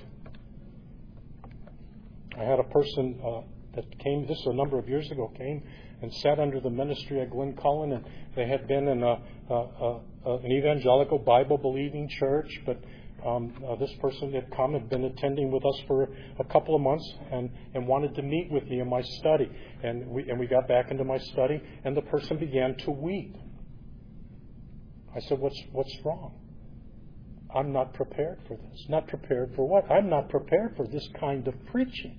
I had a person uh, that came, this was a number of years ago, came and sat under the ministry at Glen Cullen, and they had been in a, a, a, an evangelical Bible-believing church, but um, uh, this person had come and been attending with us for a couple of months and, and wanted to meet with me in my study. And we, and we got back into my study, and the person began to weep. I said, what's, what's wrong? I'm not prepared for this. Not prepared for what? I'm not prepared for this kind of preaching.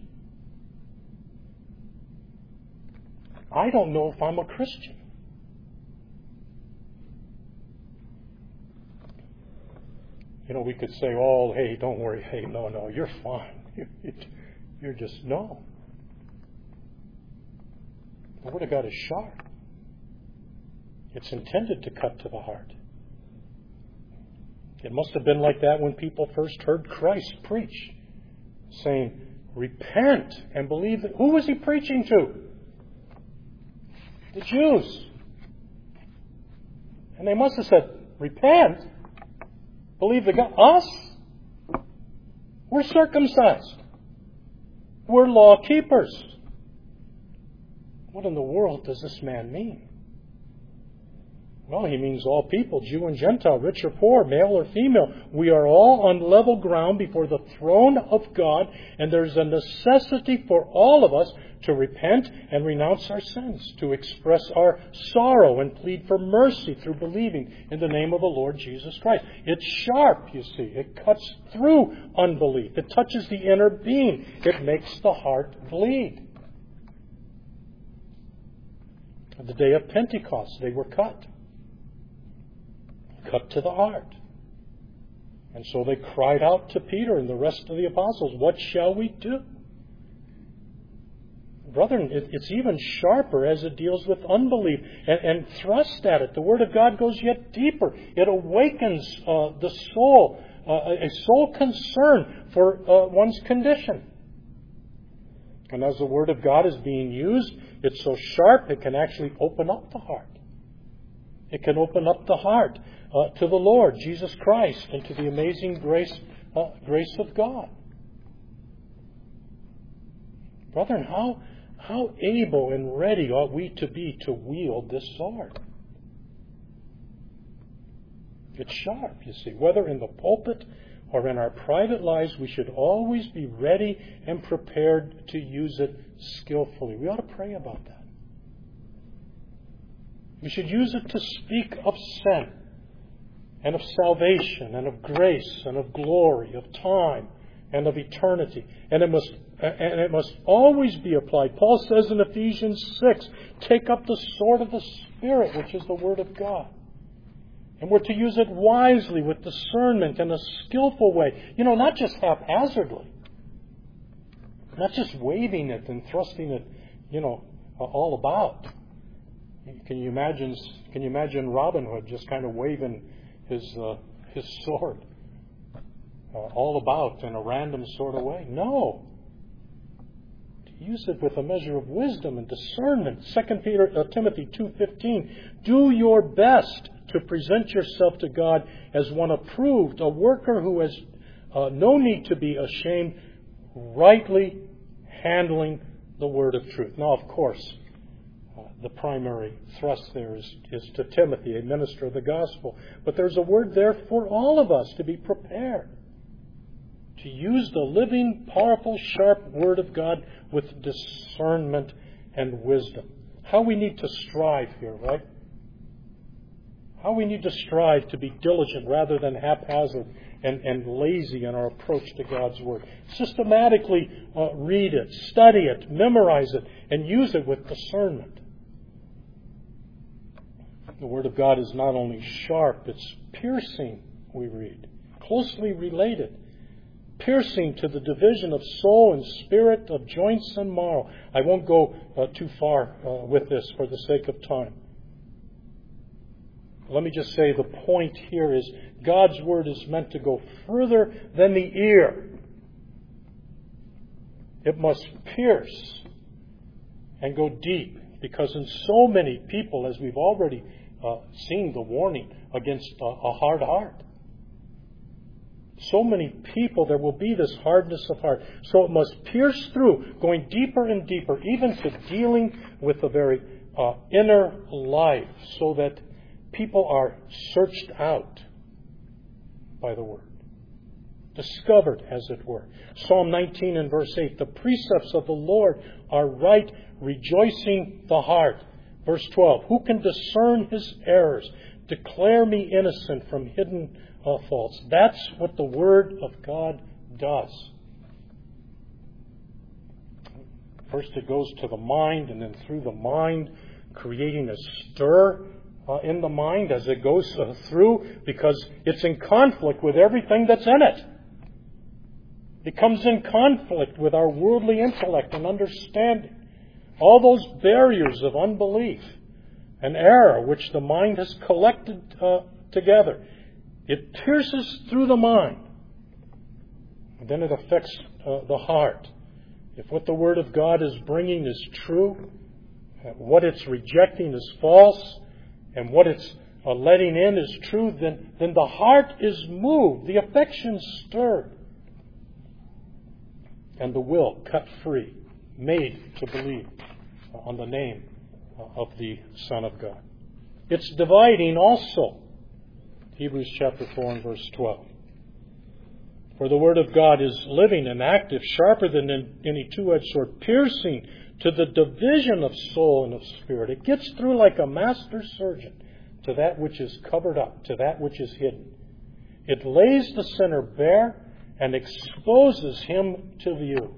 I don't know if I'm a Christian. You know, we could say, oh, hey, don't worry. Hey, no, no, you're fine. You're just, no. The Word of God is sharp. It's intended to cut to the heart. It must have been like that when people first heard Christ preach, saying, repent and believe. That. Who was he preaching to? The Jews. And they must have said, repent? Believe the God? Us? We're circumcised. We're law keepers. What in the world does this man mean? Well, he means all people, Jew and Gentile, rich or poor, male or female. We are all on level ground before the throne of God, and there's a necessity for all of us to repent and renounce our sins, to express our sorrow and plead for mercy through believing in the name of the Lord Jesus Christ. It's sharp, you see. It cuts through unbelief. It touches the inner being. It makes the heart bleed. On the day of Pentecost, they were cut. Cut to the heart. And so they cried out to Peter and the rest of the apostles, what shall we do? Brethren, it's even sharper as it deals with unbelief and, and thrust at it. The Word of God goes yet deeper. It awakens uh, the soul, uh, a soul concern for uh, one's condition. And as the Word of God is being used, it's so sharp it can actually open up the heart. It can open up the heart uh, to the Lord Jesus Christ and to the amazing grace, uh, grace of God. Brethren, how how able and ready ought we to be to wield this sword? It's sharp, you see. Whether in the pulpit or in our private lives, we should always be ready and prepared to use it skillfully. We ought to pray about that. We should use it to speak of sin and of salvation and of grace and of glory, of time and of eternity. And it must and it must always be applied. Paul says in Ephesians six, take up the sword of the Spirit, which is the Word of God. And we're to use it wisely with discernment in a skillful way. You know, not just haphazardly. Not just waving it and thrusting it, you know, all about. Can you imagine? Can you imagine Robin Hood just kind of waving his uh, his sword uh, all about in a random sort of way? No. To use it with a measure of wisdom and discernment. Second Peter, uh, Timothy two fifteen. Do your best to present yourself to God as one approved, a worker who has uh, no need to be ashamed, rightly handling the word of truth. Now, of course, the primary thrust there is, is to Timothy, a minister of the gospel. But there's a word there for all of us to be prepared. To use the living, powerful, sharp Word of God with discernment and wisdom. How we need to strive here, right? How we need to strive to be diligent rather than haphazard and, and lazy in our approach to God's Word. Systematically uh, read it, study it, memorize it, and use it with discernment. The Word of God is not only sharp, it's piercing, we read, closely related, piercing to the division of soul and spirit, of joints and marrow. I won't go uh, too far uh, with this for the sake of time. Let me just say the point here is God's Word is meant to go further than the ear. It must pierce and go deep, because in so many people, as we've already Uh, seeing the warning against a, a hard heart. So many people, there will be this hardness of heart. So it must pierce through, going deeper and deeper, even to dealing with the very uh, inner life, so that people are searched out by the Word. Discovered, as it were. Psalm nineteen and verse eight, the precepts of the Lord are right, rejoicing the heart. Verse twelve, who can discern his errors? Declare me innocent from hidden uh, faults. That's what the Word of God does. First it goes to the mind, and then through the mind, creating a stir uh, in the mind as it goes uh, through, because it's in conflict with everything that's in it. It comes in conflict with our worldly intellect and understanding. All those barriers of unbelief and error which the mind has collected uh, together. It pierces through the mind. And then it affects uh, the heart. If what the Word of God is bringing is true, what it's rejecting is false, and what it's uh, letting in is true, then, then the heart is moved, the affections stirred, and the will cut free, made to believe on the name of the Son of God. It's dividing also. Hebrews chapter four and verse twelve. For the Word of God is living and active, sharper than any two-edged sword, piercing to the division of soul and of spirit. It gets through like a master surgeon to that which is covered up, to that which is hidden. It lays the sinner bare and exposes him to view.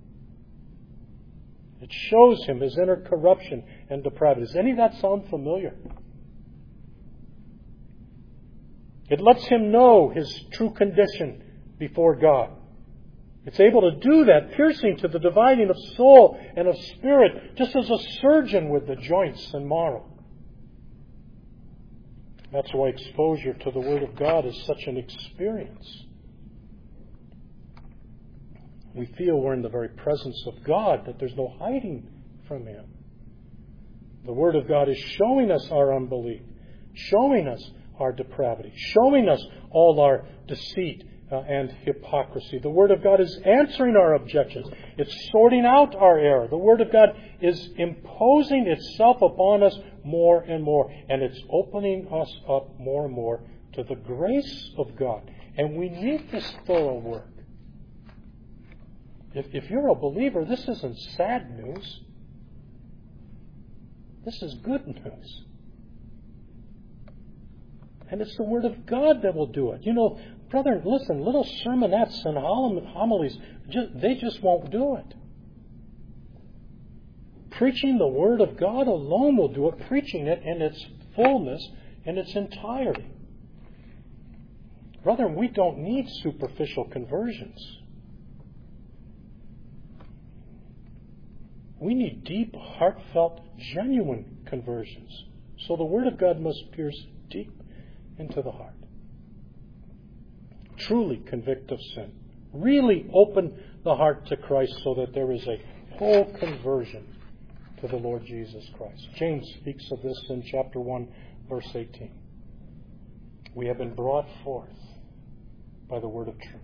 It shows him his inner corruption and depravity. Does any of that sound familiar? It lets him know his true condition before God. It's able to do that, piercing to the dividing of soul and of spirit, just as a surgeon with the joints and marrow. That's why exposure to the Word of God is such an experience. We feel we're in the very presence of God, that there's no hiding from Him. The Word of God is showing us our unbelief, showing us our depravity, showing us all our deceit uh, and hypocrisy. The Word of God is answering our objections. It's sorting out our error. The Word of God is imposing itself upon us more and more, and it's opening us up more and more to the grace of God. And we need this thorough work. If, if you're a believer, this isn't sad news. This is good news. And it's the Word of God that will do it. You know, brother, listen, little sermonettes and homilies, just, they just won't do it. Preaching the Word of God alone will do it. Preaching it in its fullness, in its entirety. Brother, we don't need superficial conversions. We need deep, heartfelt, genuine conversions. So the Word of God must pierce deep into the heart. Truly convict of sin. Really open the heart to Christ so that there is a whole conversion to the Lord Jesus Christ. James speaks of this in chapter one, verse eighteen. We have been brought forth by the word of truth.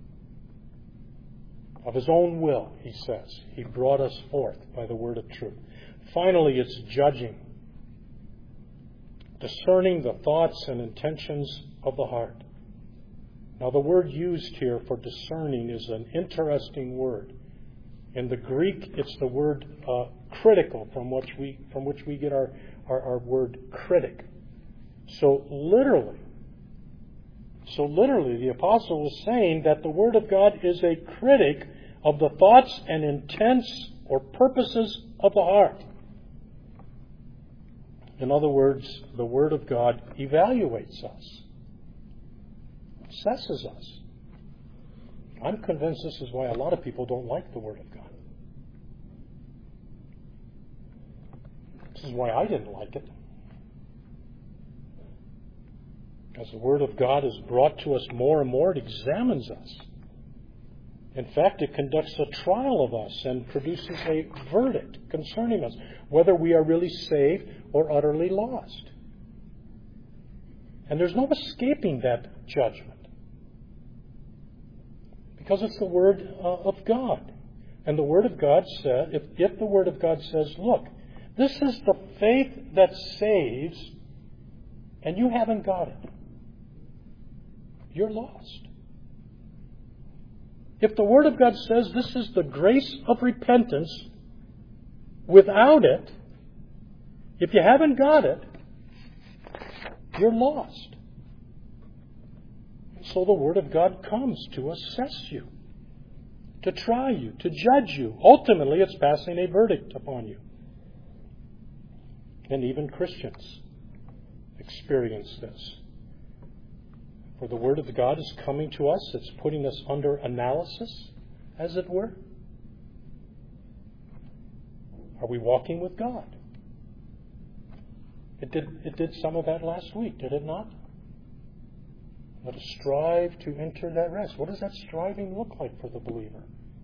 Of His own will, he says, He brought us forth by the word of truth. Finally, it's judging. Discerning the thoughts and intentions of the heart. Now, the word used here for discerning is an interesting word. In the Greek, it's the word uh, critical, from which we from which we get our, our, our word critic. So literally, so literally, the apostle was saying that the Word of God is a critic of the thoughts and intents or purposes of the heart. In other words, the Word of God evaluates us, assesses us. I'm convinced this is why a lot of people don't like the Word of God. This is why I didn't like it. As the Word of God is brought to us more and more, it examines us. In fact, it conducts a trial of us and produces a verdict concerning us, whether we are really saved or utterly lost. And there's no escaping that judgment. Because it's the Word uh, of God. And the Word of God said, if, if the Word of God says, look, this is the faith that saves, and you haven't got it, you're lost. If the Word of God says this is the grace of repentance, without it, if you haven't got it, you're lost. So the Word of God comes to assess you, to try you, to judge you. Ultimately, it's passing a verdict upon you. And even Christians experience this. For the Word of God is coming to us. It's putting us under analysis, as it were. Are we walking with God? It did, it did some of that last week, did it not? Let us strive to enter that rest. What does that striving look like for the believer?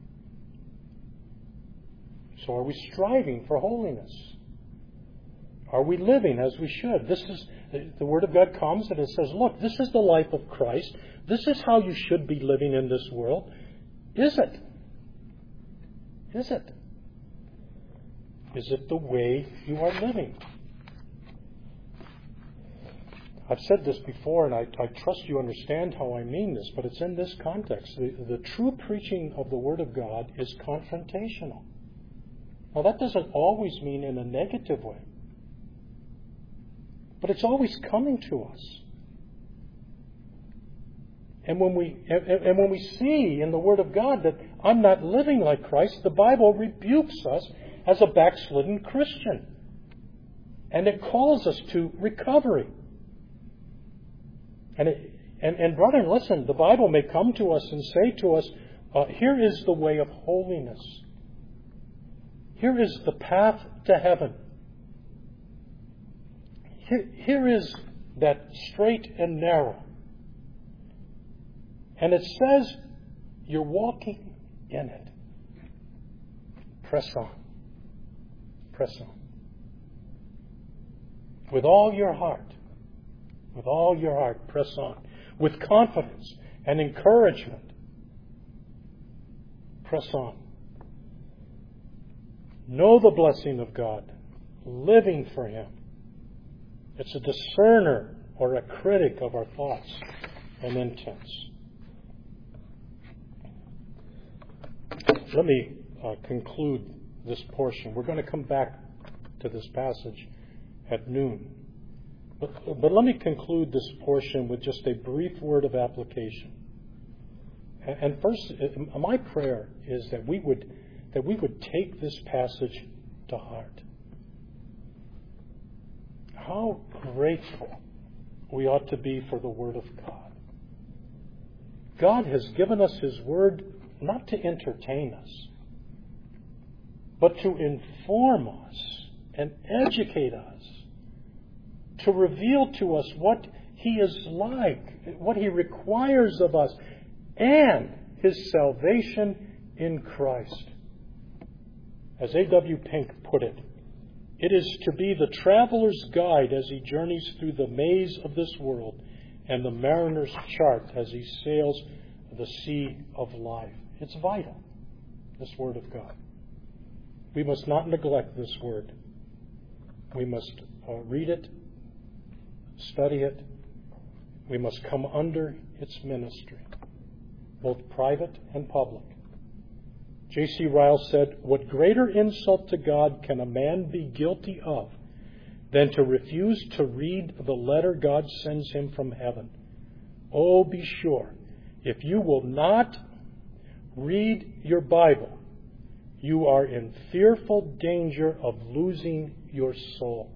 So are we striving for holiness? Are we living as we should? This is the Word of God comes and it says, look, this is the life of Christ. This is how you should be living in this world. Is it? Is it? Is it the way you are living? I've said this before, and I, I trust you understand how I mean this, but it's in this context. The, the true preaching of the Word of God is confrontational. Now, that doesn't always mean in a negative way, but it's always coming to us. And when we and, and when we see in the Word of God that I'm not living like Christ, the Bible rebukes us as a backslidden Christian, and it calls us to recovery. And, it, and, and brethren, listen, the Bible may come to us and say to us, uh, here is the way of holiness. Here is the path to heaven. Here, here is that straight and narrow. And it says you're walking in it. Press on. Press on. With all your heart. With all your heart, press on. With confidence and encouragement, press on. Know the blessing of God, living for Him. It's a discerner or a critic of our thoughts and intents. Let me uh, conclude this portion. We're going to come back to this passage at noon. But, but let me conclude this portion with just a brief word of application. And, and first, my prayer is that we would that we would take this passage to heart. How grateful we ought to be for the Word of God. God has given us His Word not to entertain us, but to inform us and educate us, to reveal to us what He is like, what He requires of us, and His salvation in Christ. As A W Pink put it, it is to be the traveler's guide as he journeys through the maze of this world, and the mariner's chart as he sails the sea of life. It's vital, this Word of God. We must not neglect this Word. We must uh, read it, study it. We must come under its ministry, both private and public. J C Ryle said, "What greater insult to God can a man be guilty of than to refuse to read the letter God sends him from heaven? Oh, be sure, if you will not read your Bible, you are in fearful danger of losing your soul."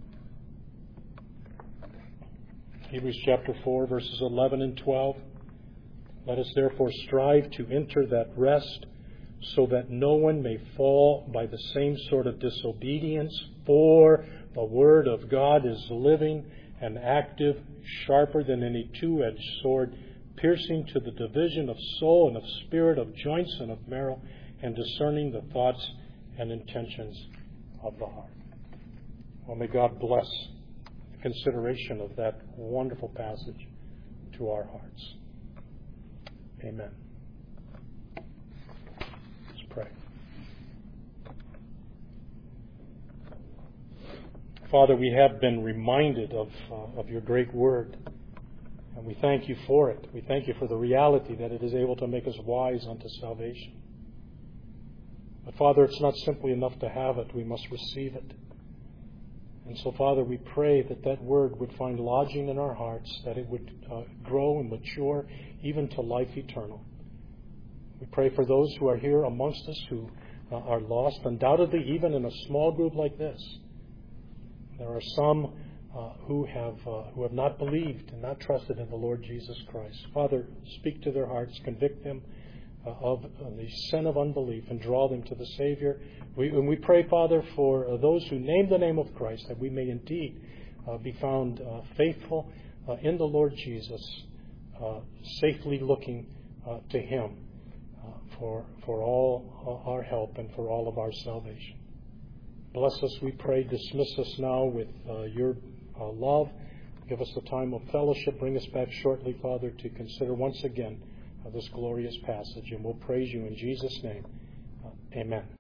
Hebrews chapter four, verses eleven and twelve. "Let us therefore strive to enter that rest, so that no one may fall by the same sort of disobedience. For the Word of God is living and active, sharper than any two-edged sword, piercing to the division of soul and of spirit, of joints and of marrow, and discerning the thoughts and intentions of the heart." Well, may God bless the consideration of that wonderful passage to our hearts. Amen. pray. Father, we have been reminded of, uh, of your great word, and we thank you for it. We thank you for the reality that it is able to make us wise unto salvation. But Father, it's not simply enough to have it. We must receive it. And so, Father, we pray that that word would find lodging in our hearts, that it would uh, grow and mature even to life eternal. We pray for those who are here amongst us who uh, are lost, undoubtedly even in a small group like this. There are some uh, who have uh, who have not believed and not trusted in the Lord Jesus Christ. Father, speak to their hearts, convict them uh, of uh, the sin of unbelief, and draw them to the Savior. We, and we pray, Father, for uh, those who name the name of Christ, that we may indeed uh, be found uh, faithful uh, in the Lord Jesus, uh, safely looking uh, to Him uh, for for all uh, our help and for all of our salvation. Bless us, we pray. Dismiss us now with uh, your uh, love. Give us the time of fellowship. Bring us back shortly, Father, to consider once again uh, this glorious passage. And we'll praise you in Jesus' name. Uh, amen.